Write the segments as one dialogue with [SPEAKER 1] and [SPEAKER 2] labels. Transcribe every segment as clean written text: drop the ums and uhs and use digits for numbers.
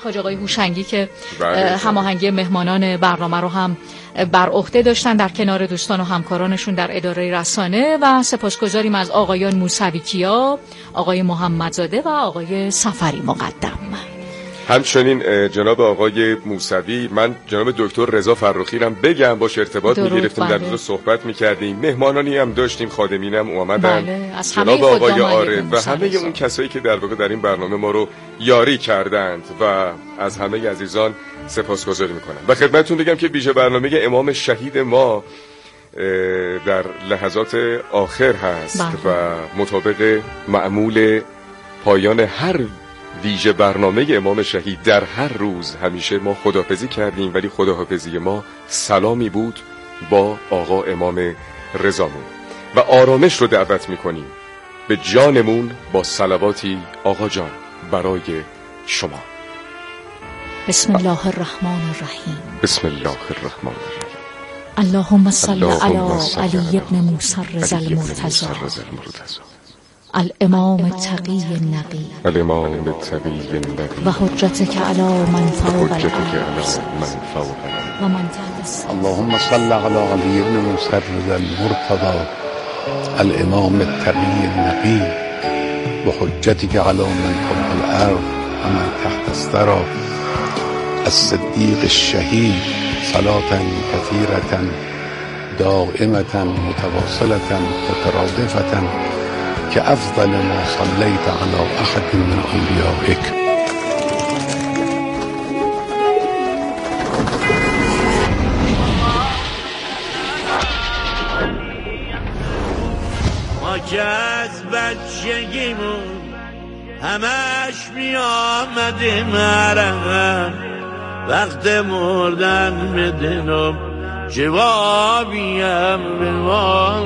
[SPEAKER 1] حاج آقای هوشنگی که هماهنگی مهمانان برنامه رو هم بر عهده داشتن در کنار دوستان و همکارانشون در اداره رسانه، و سپاسگزاریم از آقایان موسوی کیا، آقای محمدزاده و آقای سفری مقدم.
[SPEAKER 2] همچنین جناب آقای موسوی، من جناب دکتر رضا فرخی هم بگم باش ارتباط می‌گرفتیم، در روز صحبت می‌کردیم، مهمانانی هم داشتیم، خادمین هم اومدن، جناب آقای عارف و همه اون کسایی که در واقع در این برنامه ما رو یاری کردند و از همه عزیزان سپاسگزاری می‌کنم. و خدمتتون بگم که ویژه برنامه امام شهید ما در لحظات آخر هست و مطابق معمول پایان هر ویژه برنامه امام شهید در هر روز همیشه ما خداحافظی کردیم، ولی خداحافظی ما سلامی بود با آقا امام رضامون و آرامش رو دعوت میکنیم به جانمون با صلواتی آقا جان برای شما.
[SPEAKER 1] بسم الله الرحمن الرحیم.
[SPEAKER 2] بسم الله الرحمن الرحیم.
[SPEAKER 1] اللهم صل علی علی ابن موسی رضا المرتضی الامام التقی النقی و حجتك علی من فوق الارض و من تحت السماء.
[SPEAKER 3] اللهم صل علی علی ابن موسی رضا المرتضی الامام التقی النقی و حجتك علی من فوق الارض و من تحت الثری الصدیق الشهید صلاة كثيرة دائمة متواصلة مترادفة كأفضل ما صليت على أحد من أنبيائك.
[SPEAKER 4] ما که از بچگیمون همش می آمدیم عرقم، وقت مردن بدنم جوابیم به ما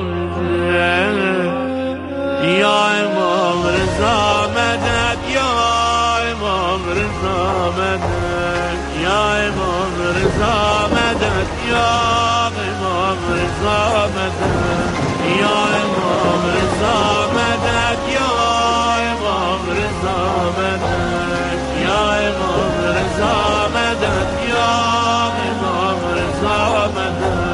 [SPEAKER 4] یا امام رضا مدد، یا امام رضا مدد، یا امام رضا مدد، یا امام رضا مدد، یا امام رضا مدد، یا امام رضا مدد، یا امام رضا مدد، یا امام رضا مدد.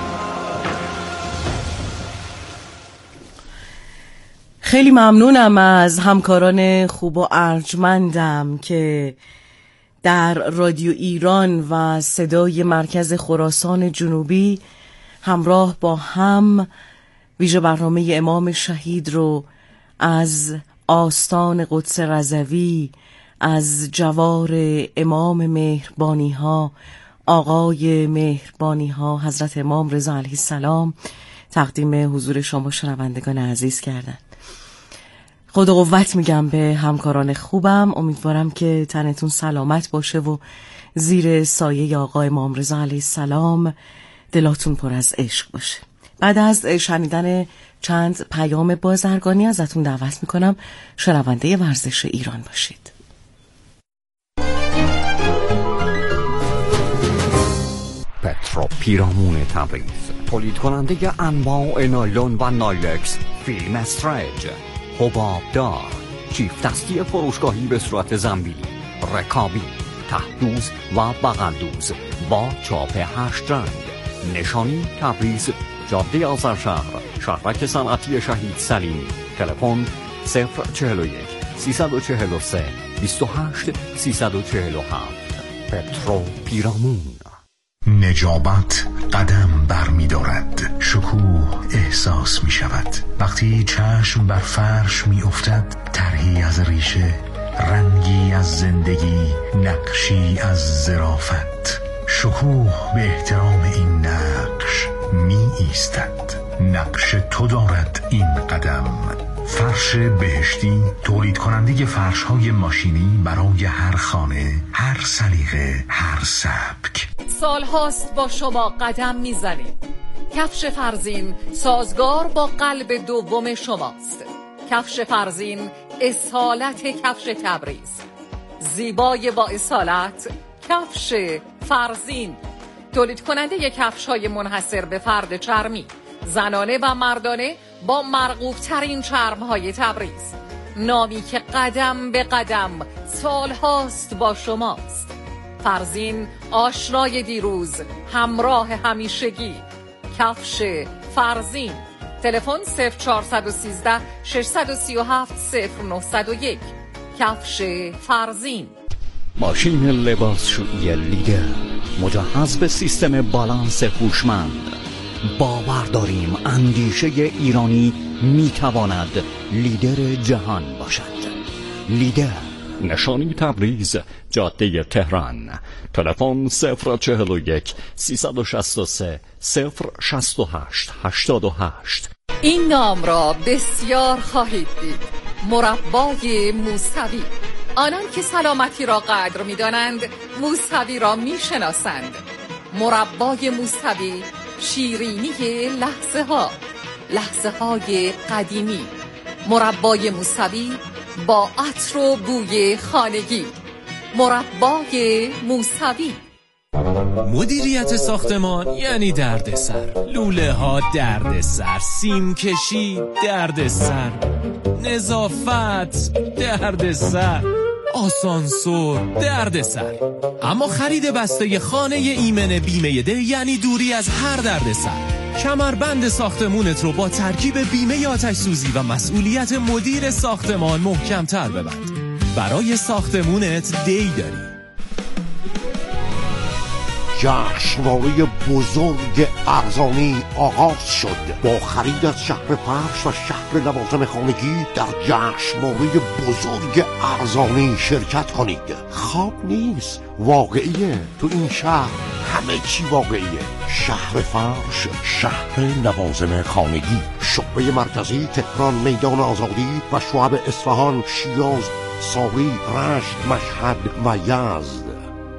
[SPEAKER 5] خیلی ممنونم از همکاران خوب و ارجمندم که در رادیو ایران و صدای مرکز خراسان جنوبی همراه با هم ویژه برنامه امام شهید رو از آستان قدس رضوی، از جوار امام مهربانی ها، آقای مهربانی ها حضرت امام رضا علیه السلام تقدیم حضور شما شنوندگان عزیز کردن. خدا قوت میگم به همکاران خوبم، امیدوارم که تنتون سلامت باشه و زیر سایه آقا امام رضا علیه السلام دلاتون پر از عشق باشه. بعد از شنیدن چند پیام بازرگانی ازتون دعوت میکنم شنونده ورزش ایران باشید.
[SPEAKER 6] پترو پیرامون تبریز، تولید کننده انواع نایلون و نایلکس، فیلم استرج، حباب دار، چیف دستی فروشگاهی به صورت زنبیلی، رکابی، ته‌دوز و بغل‌دوز با چاپ 8 رنگ. نشانی تبریز، جاده آذرشهر، شهرک صنعتی شهید سلیمی. تلفن 041 343 28 347. پترو پیرامون.
[SPEAKER 7] نجابت قدم بر می دارد، شکوه احساس می شود وقتی چشم بر فرش می افتد. طرحی از ریشه، رنگی از زندگی، نقشی از ظرافت. شکوه به احترام این نقش می ایستد. نقش تو دارد این قدم. فرش بهشتی، تولید کننده فرش های ماشینی برای هر خانه، هر سلیقه، هر سبک.
[SPEAKER 8] سال هاست با شما قدم میزنیم. کفش فرزین سازگار با قلب دوم شماست. کفش فرزین اصالت کفش تبریز، زیبای با اصالت کفش فرزین. تولید کننده کفش های منحصر به فرد چرمی، زنانه و مردانه با مرغوب ترین چرم های تبریز. نامی که قدم به قدم سال هاست با شماست. فرزین آشنای دیروز، همراه همیشگی. کفش فرزین. تلفن 0413 637 0901. کفش فرزین.
[SPEAKER 6] ماشین لباسشویی لیدر مجهز به سیستم بالانس هوشمند. باور داریم اندیشه ایرانی میتواند لیدر جهان باشد. لیدر، نشانی تبریز، جاده تهران. تلفن 041 363 068 88.
[SPEAKER 8] این نام را بسیار خواهید دید. مربای موسوی. آنان که سلامتی را قدر می‌دانند موسوی را می‌شناسند. مربای موسوی، شیرینی لحظه های قدیمی. مربای موسوی با عطر و بوی خانگی. مربای موسوی.
[SPEAKER 9] مدیریت ساختمان یعنی دردسر. لوله ها دردسر، سیم کشی دردسر، نظافت دردسر، آسانسور دردسر. اما خرید بسته خانه ایمن بیمه ده یعنی دوری از هر دردسر. کمربند ساختمونت رو با ترکیب بیمه آتش سوزی و مسئولیت مدیر ساختمان محکم‌تر ببند. برای ساختمونت دی داری.
[SPEAKER 10] جشنواره بزرگ ارزانی آغاز شد. با خرید از شهر فرش و شهر لوازم خانگی در جشنواره بزرگ ارزانی شرکت کنید. خواب نیست، واقعیه. تو این شهر همه چی واقعیه. شهر فرش، شهر لوازم خانگی، شعبه مرکزی تهران، میدان آزادی و شعب اصفهان، شیراز، ساری، رشت، مشهد و یزد.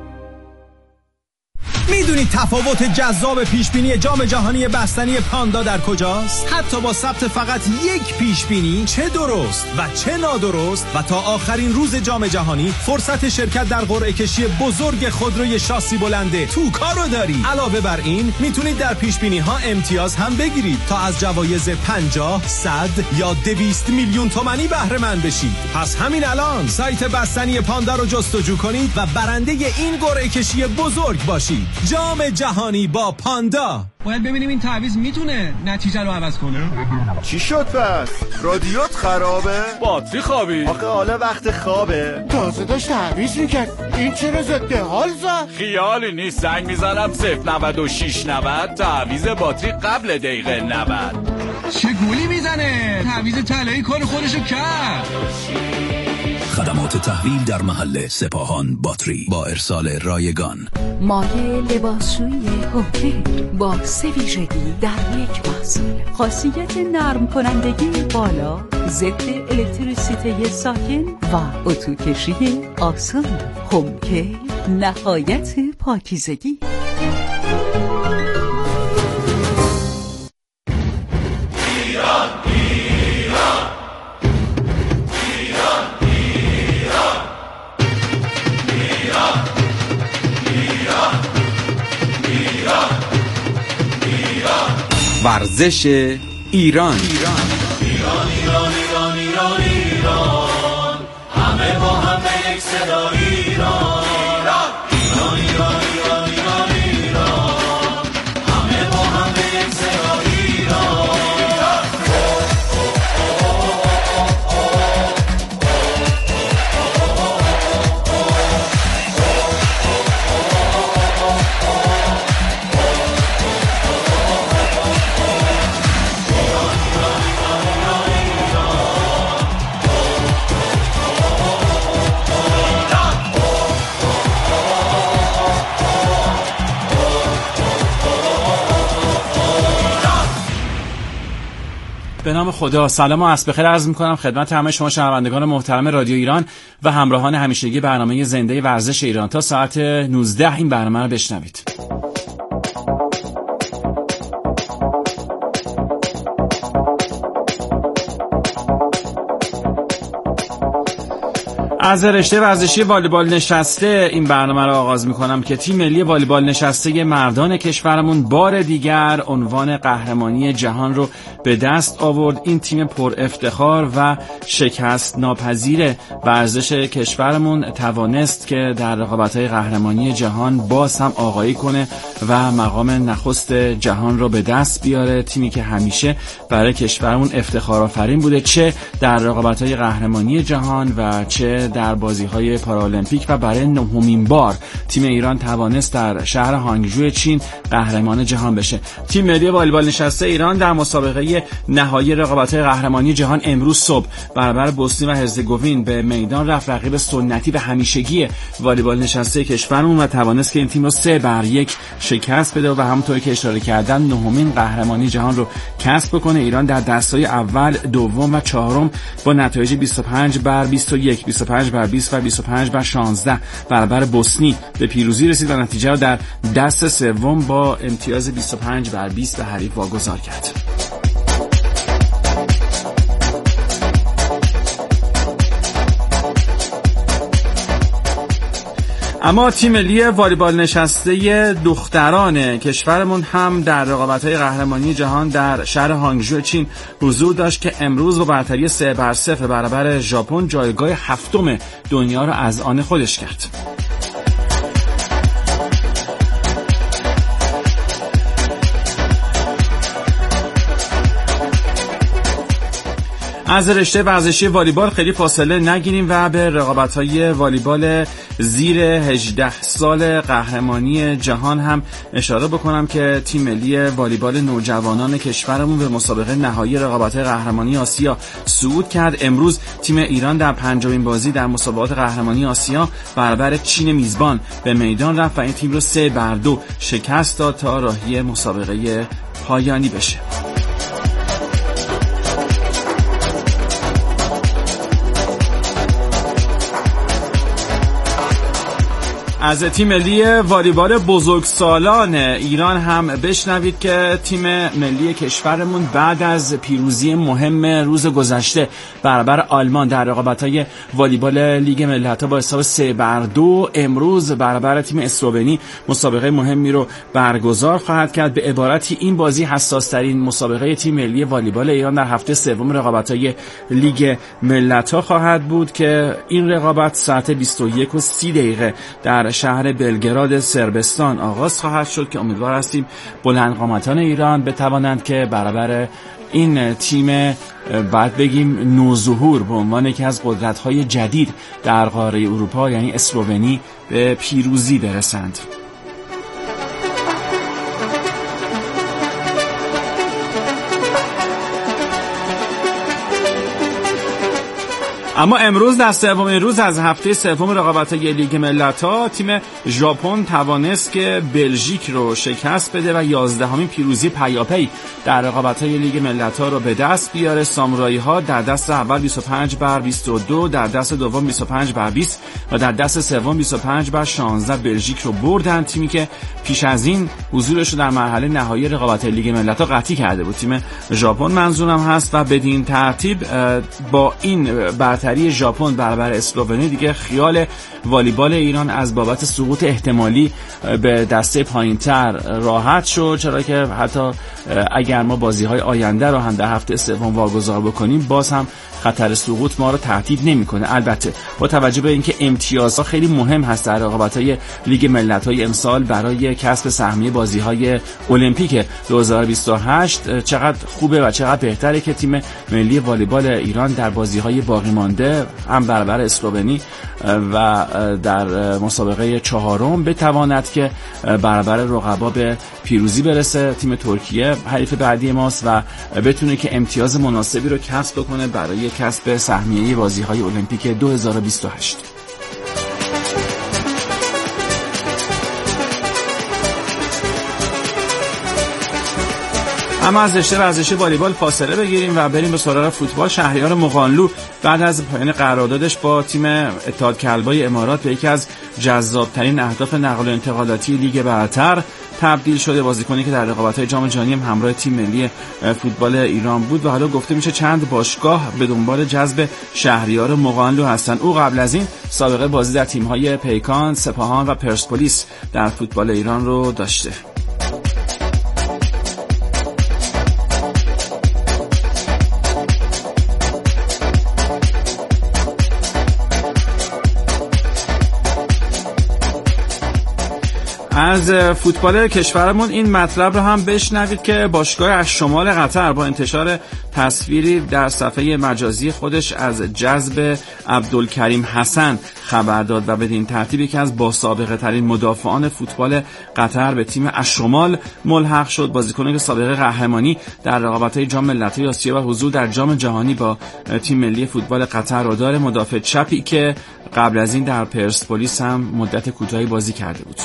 [SPEAKER 11] میدونید تفاوت جذاب پیشبینی جام جهانی بستنی پاندا در کجاست؟ حتی با ثبت فقط یک پیشبینی، چه درست و چه نادرست، و تا آخرین روز جام جهانی فرصت شرکت در قرعه کشی بزرگ خودروی شاسی بلنده توکا رو دارید. علاوه بر این میتونید در پیشبینی ها امتیاز هم بگیرید تا از جوایز 50، 100 یا 200 میلیون تومانی بهره مند بشید. پس همین الان سایت بستنی پاندا رو جستجو کنید و برنده این قرعه کشی بزرگ باشید. جام جهانی با پاندا.
[SPEAKER 12] باید ببینیم این تعویض میتونه نتیجه رو عوض کنه.
[SPEAKER 13] چی شد پس؟ رادیوت خرابه؟
[SPEAKER 14] باتری خوابی؟
[SPEAKER 13] آخه حالا وقت خوابه.
[SPEAKER 15] تازه داشت تعویض میکرد. این چرا ضد حال زد؟
[SPEAKER 14] خیالی نیست، زنگ میزنم 09690 تعویض باتری قبل دقیقه 90.
[SPEAKER 12] چه گولی میزنه؟ تعویض طلایی کار خودشو کرد.
[SPEAKER 16] خدمات تحویل در محل سپاهان باتری با ارسال رایگان.
[SPEAKER 17] مایه لباسشویی هوکه با 3 ویژگی در یک محصول. خاصیت نرم کنندگی بالا، ضد الکتریسیته ساکن و اتو کشی آسان. هوکه نهایت پاکیزگی.
[SPEAKER 18] ورزش ایران.
[SPEAKER 19] همه با هم به یک صدا ایران. همه با هم به یک صدا ایران.
[SPEAKER 20] به نام خدا. سلام و عصر بخیر عرض می‌کنم خدمت همه شما شنوندگان محترم رادیو ایران و همراهان همیشگی برنامه زنده ورزش ایران. تا ساعت 19 این برنامه رو بشنوید. از رشته ورزشی والیبال نشسته این برنامه را آغاز می‌کنم که تیم ملی والیبال نشسته مردان کشورمون بار دیگر عنوان قهرمانی جهان رو به دست آورد. این تیم پر افتخار و شکست ناپذیر ورزش کشورمون توانست که در رقابت‌های قهرمانی جهان باز هم آغایی کنه و مقام نخست جهان رو به دست بیاره. تیمی که همیشه برای کشورمون افتخارآفرین بوده، چه در رقابت‌های قهرمانی جهان و چه در بازی‌های پارالمپیک، و برای نهمین بار تیم ایران توانست در شهر هانگجو چین قهرمان جهان بشه. تیم ملی والیبال نشسته ایران در مسابقه نهایی رقابت‌های قهرمانی جهان امروز صبح برابر بوسنی و هرزگوین به میدان رفت. رقیب سنتی و همیشگی والیبال نشسته کشورمون و توانست که این تیم رو 3-1 شکست بده و همونطوری که اشاره کردم نهمین قهرمانی جهان رو کسب بکنه. ایران در دسته‌های اول، دوم و چهارم با نتایج 25-21، 25-20 و 25-16 برابر بوسنی به پیروزی رسید و نتیجه رو در دست سوم با امتیاز 25-20 به حریف واگذار کرد. اما تیم ملی والیبال نشسته دختران کشورمون هم در رقابت‌های قهرمانی جهان در شهر هانگجو چین حضور داشت که امروز با برتری 3-0 برابر ژاپن جایگاه هفتم دنیا را از آن خودش کرد. از رشته ورزشی والیبال خیلی فاصله نگیریم و به رقابت‌های والیبال زیر 18 سال قهرمانی جهان هم اشاره بکنم که تیم ملی والیبال نوجوانان کشورمون به مسابقه نهایی رقابت‌های قهرمانی آسیا صعود کرد. امروز تیم ایران در پنجمین بازی در مسابقات قهرمانی آسیا برابر چین میزبان به میدان رفت و این تیم رو 3-2 شکست داد تا راهی مسابقه پایانی بشه. از تیم ملی والیبال بزرگسالان ایران هم بشنوید که تیم ملی کشورمون بعد از پیروزی مهم روز گذشته برابر آلمان در رقابت‌های والیبال لیگ ملت‌ها با حساب 3-2 امروز برابر تیم اسلوونی مسابقه مهمی رو برگزار خواهد کرد. به عبارتی این بازی حساس‌ترین مسابقه تیم ملی والیبال ایران در هفته سوم رقابت‌های لیگ ملت‌ها خواهد بود که این رقابت ساعت 21:30 در شهر بلگراد صربستان آغاز خواهد شد که امیدوار هستیم بلندقامتان ایران بتوانند که برابر این تیم بعد بگیم نوظهور به عنوان یکی از قدرت‌های جدید در قاره اروپا یعنی اسلوونی به پیروزی برسند. اما امروز در سومین روز از هفته سوم رقابت‌های لیگ ملت‌ها تیم ژاپن توانست که بلژیک رو شکست بده و 11مین پیروزی پیاپی در رقابت‌های لیگ ملت‌ها رو به دست بیاره. سامورایی‌ها در دست اول 25-22، در دست دوم 25-20 و در دست سوم 25-16 بلژیک رو بردن. تیمی که پیش از این حضورش رو در مرحله نهایی رقابت‌های لیگ ملت‌ها قطعی کرده بود، تیم ژاپن منظورم هست، و بدین ترتیب با این برتری ژاپن برابر اسلوونی دیگه خیال والیبال ایران از بابت سقوط احتمالی به دسته پایین‌تر راحت شد، چرا که حتی اگر ما بازی‌های آینده رو هم در هفته سوم واگذار بکنیم باز هم خطر سقوط ما رو تهدید نمی‌کنه. البته با توجه به اینکه امتیازها خیلی مهم هست در رقابت‌های لیگ ملت‌های امسال برای کسب سهمیه بازی‌های المپیک 2028 چقدر خوبه و چقدر بهتره که تیم ملی والیبال ایران در بازی‌های باقی مانده هم برابر اسلوونی و در مسابقه چهارم بتواند که برابر رقبا به پیروزی برسه. تیم ترکیه حریف بعدی ماست و بتونه که امتیاز مناسبی رو کسب کنه برای کسب سهمیه بازی‌های المپیک 2028. اما از رشته ورزشی والیبال فاصله بگیریم و بریم به سراغ فوتبال. شهریار مغانلو بعد از پایان قراردادش با تیم اتحاد کلبای امارات به یکی از جذاب‌ترین اهداف نقل و انتقالاتی لیگ برتر تبدیل شده. بازیکنی که در رقابت‌های جام جهانی هم همراه تیم ملی فوتبال ایران بود و حالا گفته میشه چند باشگاه به دنبال جذب شهریار مغانلو هستن. او قبل از این سابقه بازی در تیم‌های پیکان، سپاهان و پرسپولیس در فوتبال ایران رو داشته. از فوتبال کشورمون این مطلب رو هم بشنوید که باشگاه از شمال قطر با انتشار تصویری در صفحه مجازی خودش از جذب عبدالکریم حسن خبر داد و بدین ترتیب یکی از باسابقه ترین مدافعان فوتبال قطر به تیم الشمال ملحق شد. بازیکنی که سابقه قهرمانی در رقابت‌های جام ملت‌های آسیا و حضور در جام جهانی با تیم ملی فوتبال قطر رو داره. مدافع چپی که قبل از این در پرسپولیس هم مدت کوتاهی بازی کرده بود.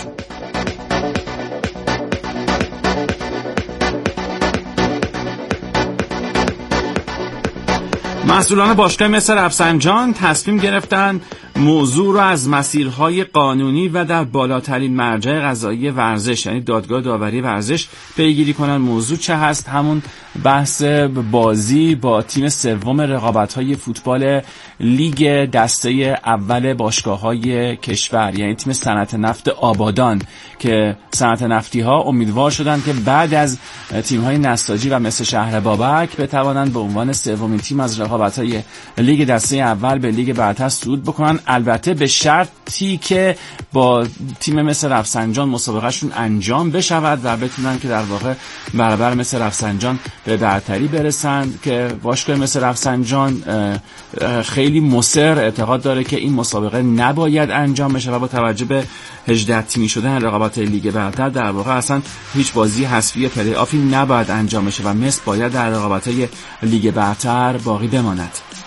[SPEAKER 20] مسئولان باشگاه مصر رفسنجان تصمیم گرفتن موضوع را از مسیرهای قانونی و در بالاترین مرجع قضایی ورزش یعنی دادگاه داوری ورزش پیگیری کنن. موضوع چه هست؟ همون بحث بازی با تیم سوم رقابت‌های فوتبال لیگ دسته اول باشگاه‌های کشور یعنی تیم صنعت نفت آبادان که صنعت نفتی‌ها امیدوار شدن که بعد از تیم‌های نساجی و مثل شهر بابک بتوانند به عنوان سومین تیم از رقابت‌های لیگ دسته اول به لیگ برتر صعود بکنن، البته به شرطی که با تیم مثل رفسنجان مسابقهشون انجام بشود و بتونن که در واقع برابر مثل رفسنجان به برتری برسن که باشگاه مثل رفسنجان خیلی مصر اعتقاد داره که این مسابقه نباید انجام بشه و با توجه به 18 تیمی شدن رقابت لیگ برتر در واقع اصلا هیچ بازی حذفی پلی آفی نباید انجام بشه و مصر باید در رقابت‌های لیگ برتر باقی بماند.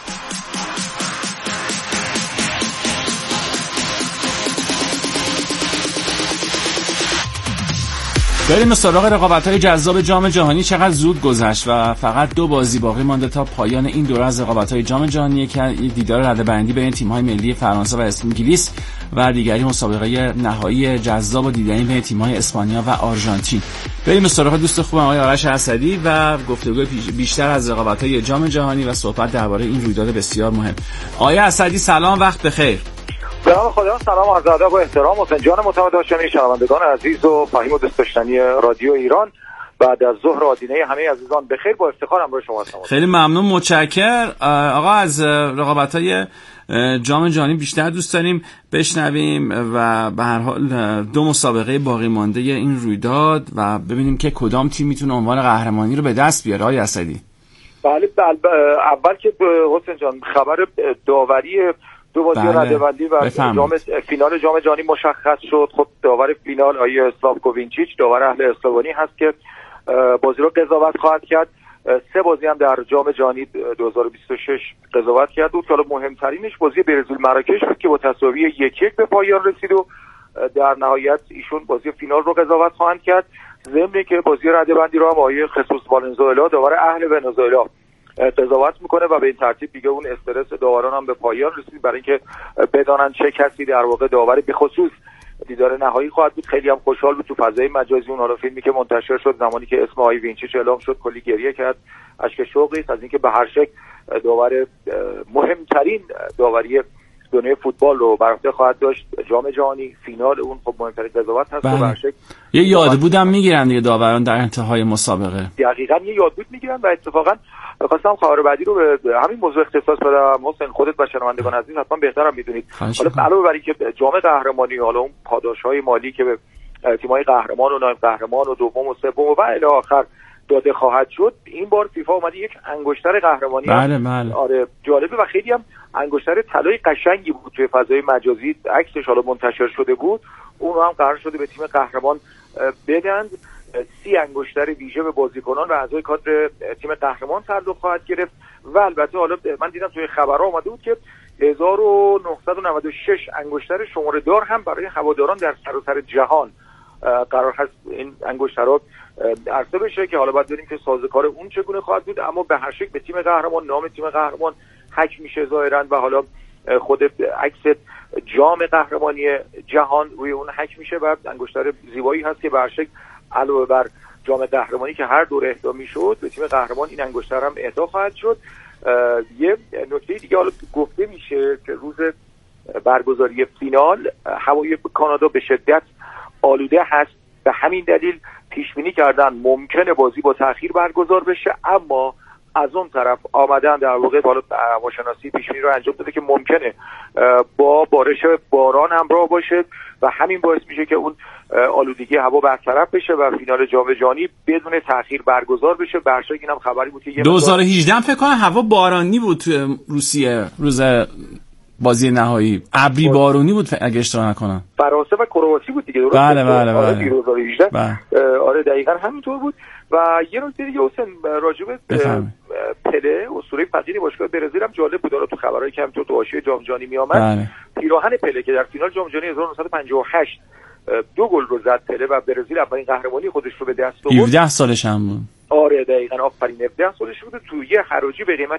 [SPEAKER 20] بریم سراغ رقابت‌های جذاب جام جهانی. چقدر زود گذشت و فقط 2 بازی باقی مانده تا پایان این دوره از رقابت‌های جام جهانی که دیدار رده‌بندی بین تیم‌های ملی فرانسه و انگلیس و دیگری مسابقه نهایی جذاب و دیدنی بین تیم‌های اسپانیا و آرژانتین. بریم سراغ دوست خوبم آقای آرش اسدی و گفتگو بیشتر از رقابت‌های جام جهانی و صحبت درباره این رویداد بسیار مهم. آقای اسدی سلام، وقت بخیر.
[SPEAKER 21] سلام خدا، سلام عرض ادب و احترام حسین جان معتمد هاشمی، شنوندگان عزیز و فهیم و دوست داشتنی رادیو ایران. بعد از ظهر آدینه همه عزیزان بخیر، با افتخار همراه شما هستم.
[SPEAKER 20] خیلی ممنون، متشکرم. آقا از رقابت‌های جام جهانی بیشتر دوست داریم بشنویم و به هر حال 2 مسابقه باقی مانده این رویداد و ببینیم که کدام تیم میتونه عنوان قهرمانی رو به دست بیاره. آقای اسدی.
[SPEAKER 21] بله اول که حسین جان خبر داوری 2 بازی رده‌بندی و فینال جام جهانی مشخص شد. خب داور فینال آیه اسلافکو وینچیچ داور اهل اسلوونی هست که بازی رو قضاوت خواهد کرد. 3 بازی هم در جام جهانی 2026 قضاوت کرد بود که حالا مهمترینش بازی برزیل مراکش بود که با تساوی 1-1 به پایان رسید و در نهایت ایشون بازی فینال رو قضاوت خواهند کرد. ضمن که بازی رده‌بندی رو هم آیه خصوص والنزوئلا داور اهل ونزوئلا قضاوت میکنه و به این ترتیب دیگه اون استرس داوران هم به پایان رسید برای اینکه بدانن چه کسی در واقع داور به خصوص دیدار نهایی خواهد بود. خیلی هم خوشحال بود تو فضای مجازی اون حالا فیلمی که منتشر شد زمانی که اسم آقای وینچیچ اعلام شد کلی گریه کرد، اشک شوقی از اینکه به هر شکل داور مهمترین داوری دنیای فوتبال رو بر عهده خواهد داشت. جام جهانی فینال اون خب مهمترین قضاوت هست و به هر شکل
[SPEAKER 20] یه یادبود هم میگیرن دیگه داوران در انتهای مسابقه.
[SPEAKER 21] دقیقاً یه یادبود میگیرن و اتفاقاً خواستم خبر بعدی رو به همین موضوع اختصاص بدم. حسین خودت و شنوندگان عزیز حتما بهتر هم میدونید، حالا علاوه بر اینکه جام قهرمانی حالا اون پاداش‌های مالی که به تیم‌های قهرمان و نایب قهرمان و دوم و سوم و الی آخر داده خواهد شد، این بار فیفا اومده یک انگشتر قهرمانی
[SPEAKER 20] بله.
[SPEAKER 21] آره جالبه و خیلی هم انگشتر طلای قشنگی بود توی فضای مجازی، عکسش حالا منتشر شده بود. اون رو هم قرار شده به تیم قهرمان بدن. 30 انگشتر ویژه به بازیکنان و اعضای کادر تیم قهرمان پرداخت خواهد گرفت و البته حالا من دیدم توی خبرها اومده بود که 1996 انگشتر شماره دار هم برای هواداران در سراسر جهان قرار هست این انگشترها عرضه بشه که حالا باید ببینیم که سازوکار اون چگونه خواهد بود. اما به هر شکل به تیم قهرمان، نام تیم قهرمان حک میشه ظاهرا و حالا خود عکس جام قهرمانی جهان روی اون حک میشه و انگشتر زیبایی هست که به هر شکل علاوه بر جام قهرمانی که هر دوره اهدا میشد به تیم قهرمان این انگشتر هم اهدا خواهد شد. یه نکته دیگه حالا گفته میشه که روز برگزاری فینال هوای کانادا به شدت آلوده هست، به همین دلیل پیش بینی کردن ممکنه بازی با تأخیر برگزار بشه، اما از اون طرف آمدن در واقع حالا هواشناسی پیش بینی رو انجام داده که ممکنه با بارش باران همراه باشه و همین باعث میشه که اون آلودگی هوا برطرف بشه و فینال جام جهانی بدون تأخیر برگزار بشه. برشک اینم خبری بود که
[SPEAKER 20] 2018 فکر کنم هوا بارانی بود تو روسیه روز بازی نهایی، ابری بارونی بود اگه اشتباه نکنم.
[SPEAKER 21] فرانسه و کرواسی بود دیگه، درست؟
[SPEAKER 20] بله.
[SPEAKER 21] 2018 آره دقیقاً همینطور بود. و یه نکته دیگه حسین راجع به پله اسطوره فقیر باشگاه برزیل هم جالب بود، تو خبرایی که همینطور تو حاشیه جام جهانی میامد. پیراهن پله که در فینال جام جهانی 1958 2 گل رو زد پله و برزیل اولین قهرمانی خودش رو به دست آورد.
[SPEAKER 20] 17 سالش هم بود.
[SPEAKER 21] آره دقیقاً آفرین، 17 سالش بود. تو یه حراجی به قیمت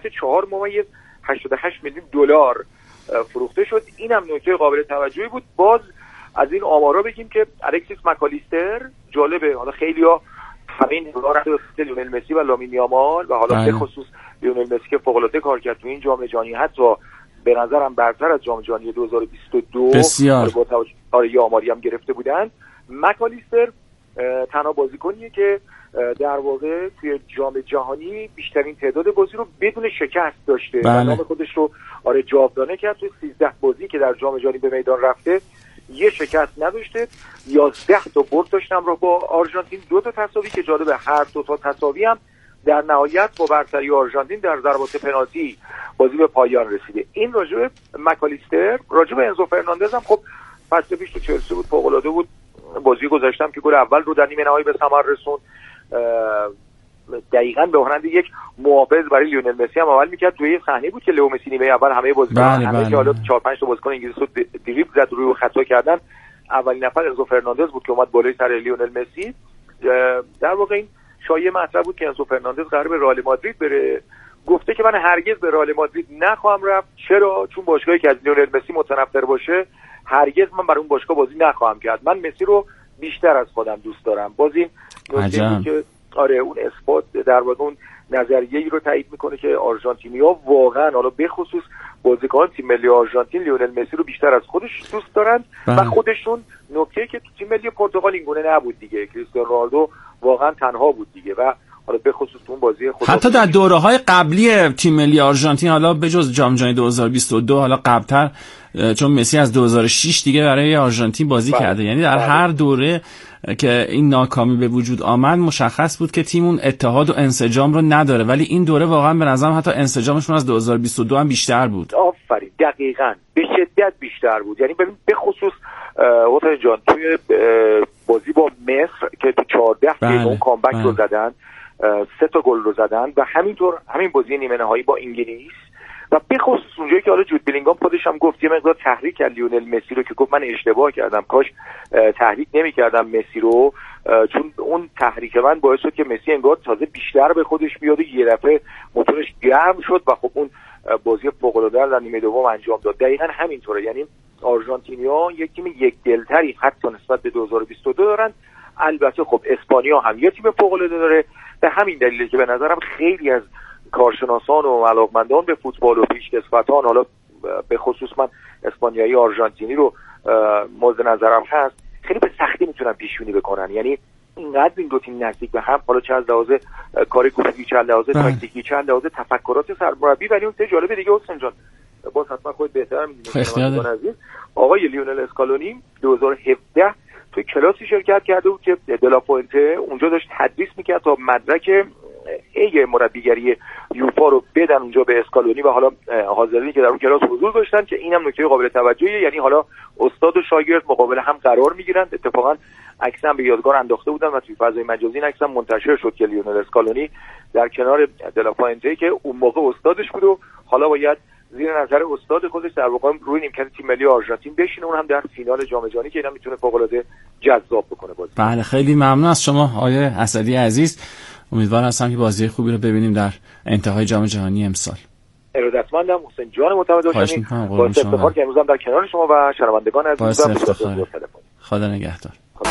[SPEAKER 21] 4.88 میلیون دلار فروخته شد. اینم نکته قابل توجهی بود. باز از این آمارا بگیم که الکسیس مکالیستر جالبه، حالا خیلی‌ها همین لیونل مسی و لامین یامال و حالا به خصوص لیونل مسی که فوق‌العاده کار کرد تو این جام جهانی، حتی به نظرم برتر از جام جهانی 2022
[SPEAKER 20] بسیار
[SPEAKER 21] یه آماری هم گرفته بودن. مکالیستر تنها بازیکنیه که در واقع توی جام جهانی بیشترین تعداد بازی رو بدون شکست داشته و نام خودش رو جاودانه کرد. توی 13 بازی که در جام جهانی به میدان رفته یه شکست نداشته، 11 تا برد داشتم رو با آرژانتین، 2 تا تساوی که جالبه هر 2 تا تساوی هم در نهایت با برتری آرژانتین در ضربات پنالتی بازی به پایان رسیده. این راجع مکالیستر. راجع به انزو فرناندز هم خب فصل پیش تو چلسی بود، فوق‌العاده بود. بازی گذاشتم که گل اول رو در نیمه نهایی به ثمر رسوند، دقیقاً به مانند یک محافظ برای لیونل مسی هم عمل می‌کرد. توی صحنه بود که لئو مسی نیمه اول همه بازیکنان همه که حالا 4-5 تا بازیکن انگلیس رو دریبل زد روی خطا کردن، اولین نفر انزو فرناندز بود که اومد بالای سر لیونل مسی. در واقع این شایعه مطرح بود که انزو فرناندز قراره به رئال مادرید بره. گفته که من هرگز به رئال مادرید نخواهم رفت. چرا؟ چون باشگاهی که از لیونل مسی متنفر باشه هرگز من برای اون باشگاه بازی نخواهم کرد. من مسی رو بیشتر از خودم دوست دارم. باز این نکته که آره اون اثبات در واقع اون نظریه‌ای رو تایید میکنه که آرژانتینی‌ها واقعا حالا به خصوص بازیکنان تیم ملی آرژانتین لیونل مسی رو بیشتر از خودش دوست دارن و خودشون. نکته که تو تیم ملی پرتغال اینگونه نبود دیگه، کریستیانو رونالدو واقعا تنها بود دیگه و حالا به خصوص اون بازی
[SPEAKER 20] حتی در دوره‌های قبلی تیم ملی آرژانتین، حالا بجز جام جهانی 2022 حالا قبل‌تر، چون مسی از 2006 دیگه برای آرژانتین بازی کرده، یعنی در هر دوره که این ناکامی به وجود آمد مشخص بود که تیم اون اتحاد و انسجام رو نداره، ولی این دوره واقعا به نظرم حتی انسجامشون از 2022 هم بیشتر بود.
[SPEAKER 21] آفرین، دقیقاً به شدت بیشتر بود. یعنی ببین به خصوص حسین جان توی بازی با مصر که تو 14 دقیقه کامبک رو زدن، 3 تا گل رو زدن و همینطور همین بازی نیمه نهایی با انگلیس و به خصوص اونجایی که حالا جود بلینگام خودش هم گفت یه مقدار تحریک کرد لیونل مسی رو که گفت من اشتباه کردم، کاش تحریک نمی‌کردم مسی رو، چون اون تحریک من باعث شد که مسی انگار تازه بیشتر به خودش بیاد و یه دفعه موتورش گرم شد و خب اون بازی فوق‌العاده در نیمه دوم انجام داد. دقیقاً همینطوره. یعنی آرژانتینیا یک تیم یک دلتری حتی نسبت به 2022 دارن. البته خب اسپانیا هم یه تیم فوق‌العاده داره. به همین دلیله که به نظرم خیلی از کارشناسان و علاقمندان به فوتبال و پیشکسوتان، حالا به خصوص من اسپانیایی آرژانتینی رو مورد نظرم هست، خیلی به سختی میتونن پیش بینی بکنن. یعنی اینقدر این دو تیم نزدیک به هم، حالا چه از لحاظ کار گروهی، چه از لحاظ تاکتیکی، چه از لحاظ تفکرات سرمربی. ولی اون چه جالب دیگه حسین جان، باز حتما خودت بهتر می‌دونی، آقای لیونل اسکالونی 2017 توی کلاسی شرکت کرده بود که دلافوئنته اونجا داشت تدریس میکرد تا مدرک مربیگری یوفا رو بدن اونجا به اسکالونی و حالا حاضرینی که در اون کلاس حضور داشتن، که اینم نکته قابل توجهیه. یعنی حالا استاد و شاگرد مقابل هم قرار میگیرن. اتفاقا عکس هم به یادگار انداخته بودن و توی فضای مجازی عکس هم منتشر شد که لیونل اسکالونی در کنار دلافوئنته که اون موقع استادش بود و حالا باید زیر نظر استاد خودش در واقع روی نیمکت تیم ملی آرژانتین بشینه، اون هم در فینال جام جهانی که اینا میتونه فوق‌العاده جذاب بکنه بازی.
[SPEAKER 20] بله خیلی ممنون از شما آقای اسدی عزیز. امیدوار هستم که بازی خوبی رو ببینیم در انتهای جام جهانی امسال.
[SPEAKER 21] ارادتمندم حسین جان متمدنی، با افتخار که امروز هم در کنار شما و شنوندگان عزیزم بودم.
[SPEAKER 20] خدا نگهدار.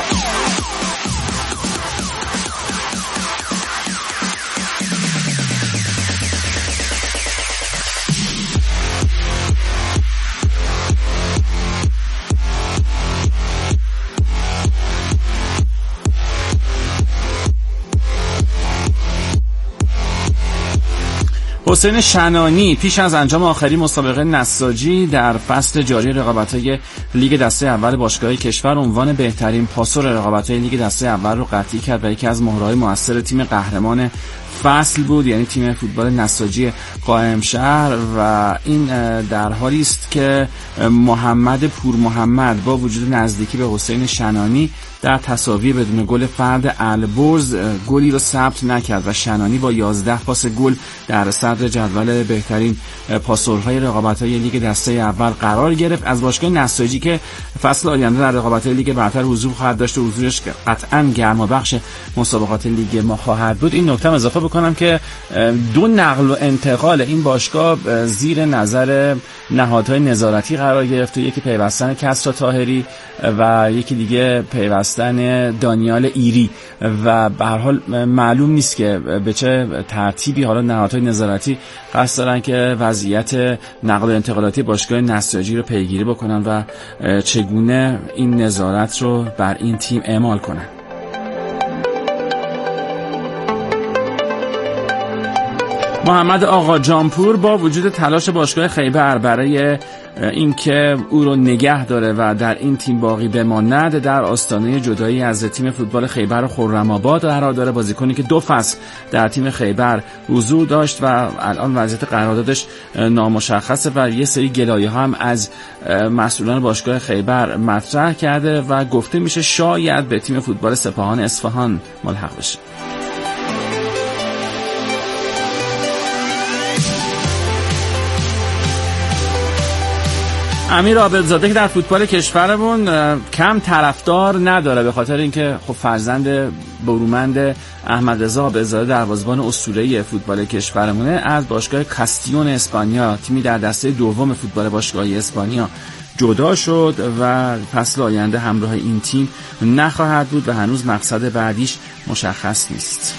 [SPEAKER 20] حسین شنانی پیش از انجام آخرین مسابقه نساجی در فصل جاری رقابت‌های لیگ دسته اول باشگاه‌های کشور عنوان بهترین پاسور رقابت‌های لیگ دسته اول رو قطعی کرد و یکی از مهرهای موثر تیم قهرمان فصل بود، یعنی تیم فوتبال نساجی قائمشهر. و این در حالی است که محمد پور محمد با وجود نزدیکی به حسین شنانی در تساوی بدون گل فرد البرز گلی رو ثبت نکرد و شنانی با 11 پاس گل در صدر جدول بهترین پاسورهای رقابت‌های لیگ دسته اول قرار گرفت. از باشگاه نساجی که فصل آینده در رقابت‌های لیگ برتر حضور خواهد داشت و حضورش قطعاً گرمابخش مسابقات لیگ ما خواهد بود. این نکته اضافه بکنم که 2 نقل و انتقال این باشگاه زیر نظر نهادهای نظارتی قرار گرفت و یکی پیوستن کسرا طاهری و یکی دیگه پیوستن دانیال ایری و به هر حال معلوم نیست که به چه ترتیبی حالا نهادهای نظارتی قصد دارن که وضعیت نقل و انتقالاتی باشگاه نساجی رو پیگیری بکنن و چگونه این نظارت رو بر این تیم اعمال کنن. محمد آقا جانپور با وجود تلاش باشگاه خیبر برای اینکه او رو نگه داره و در این تیم باقی بماند در آستانه جدایی از تیم فوتبال خیبر خرم‌آباد قرار داره. بازیکنی که 2 فصل در تیم خیبر حضور داشت و الان وضعیت قراردادش نامشخصه و یه سری گلایه‌ها هم از مسئولان باشگاه خیبر مطرح کرده و گفته میشه شاید به تیم فوتبال سپاهان اصفهان ملحق بشه. امیر عابدزاده که در فوتبال کشورمون کم طرفدار نداره به خاطر اینکه خب فرزند برومند احمد رضا عابدزاده دروازه‌بان اسطوره‌ای فوتبال کشورمونه، از باشگاه کاستیون اسپانیا، تیمی در دسته دوم فوتبال باشگاهی اسپانیا، جدا شد و فصل آینده همراه این تیم نخواهد بود و هنوز مقصد بعدیش مشخص نیست.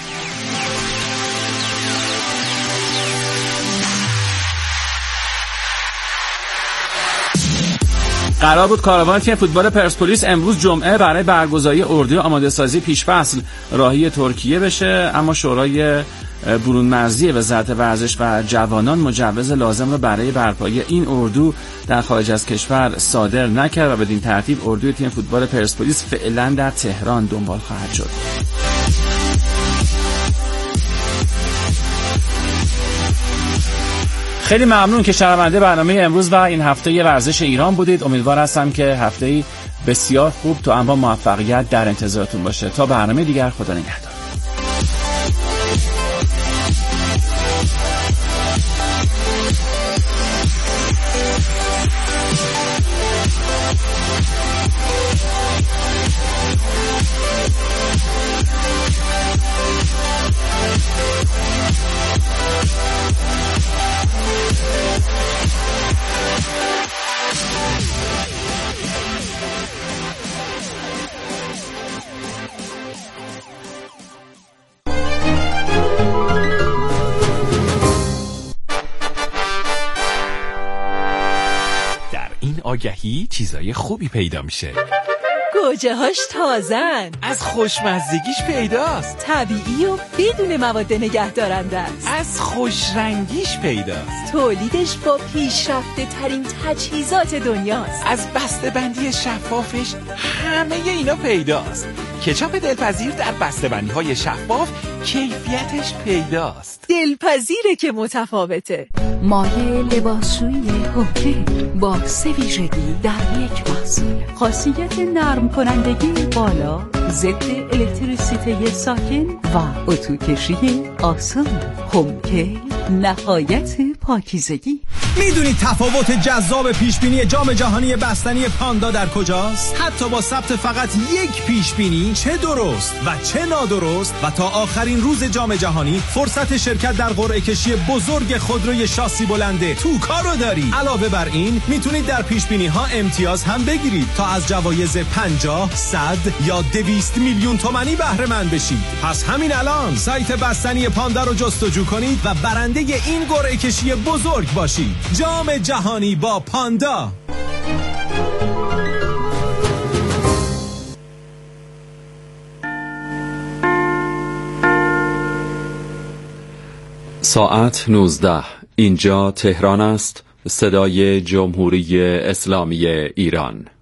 [SPEAKER 20] قرار بود کاروان تیم فوتبال پرسپولیس امروز جمعه برای برگزاری اردوی آماده سازی پیش فصل راهی ترکیه بشه، اما شورای برون مرزی وزارت ورزش و جوانان مجوز لازم را برای برپایی این اردو در خارج از کشور صادر نکرد و بدین ترتیب اردوی تیم فوتبال پرسپولیس فعلا در تهران دنبال خواهد شد. خیلی ممنون که شنونده برنامه امروز و این هفته ورزش ایران بودید. امیدوار هستم که هفته‌ای بسیار خوب تو انواع موفقیت در انتظارتون باشه. تا برنامه دیگر، خدا نگهدار.
[SPEAKER 9] آگهی چیزای خوبی پیدا میشه.
[SPEAKER 2] گوجه هاش تازن،
[SPEAKER 9] از خوشمزگیش پیداست،
[SPEAKER 2] طبیعی و بدون مواد نگهدارنده است،
[SPEAKER 9] از خوشرنگیش پیداست،
[SPEAKER 2] تولیدش با پیشرفته ترین تجهیزات دنیاست،
[SPEAKER 9] از بسته‌بندی شفافش همه اینا پیداست. کچاپ دلپذیر در بسته‌بندی های شفاف کیفیتش پیداست.
[SPEAKER 2] دلپذیره که متفاوته.
[SPEAKER 17] مایه لباسشویی هوکه با 3 ویژگی در یک محصول. خاصیت نرم کنندگی بالا، ضد الکتریسیته ساکن و اتو کشی آسان. هوکه نهایت پاکیزگی.
[SPEAKER 11] میدونید تفاوت جذاب پیشبینی جام جهانی بستنی پاندا در کجاست؟ حتی با ثبت فقط یک پیشبینی، چه درست و چه نادرست، و تا آخرین روز جام جهانی فرصت شرکت در قرعه کشی بزرگ خودروی شاسی بلنده توکا رو دارید. علاوه بر این میتونید در پیشبینی ها امتیاز هم بگیرید تا از جوایز 50، 100 یا 200 میلیون تومانی بهره مند بشید. پس همین الان سایت بستنی پاندا رو جستجو کنید و برنده این قرعه کشی بزرگ باشید. جام جهانی با پاندا.
[SPEAKER 1] ساعت 19. اینجا تهران است، صدای جمهوری اسلامی ایران.